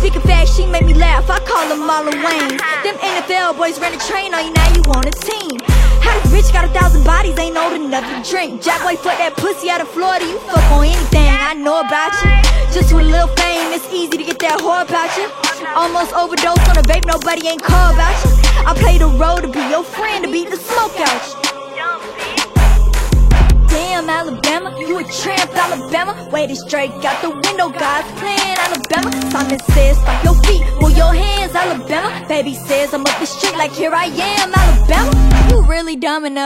Speaking facts, she made me laugh, I call them Marlon Wayans. Them NFL boys ran a train on you, now you on a team. How this bitch got 1,000 bodies, ain't old enough to drink. Jack boy fuck that pussy out of Florida, you fuck on anything, I know about you. Just with a little fame, it's easy to get that whore about you. Almost overdosed on a vape, nobody ain't call about you. I play the role to be your friend, to beat the smoke out you. Damn, Alabama, you a tramp, Alabama. Wait, it's Drake out the window, God's plan, Alabama. Simon says, stop your feet, move your hands, Alabama. Baby says, I'm up the street like here I am, Alabama. You really dumb enough.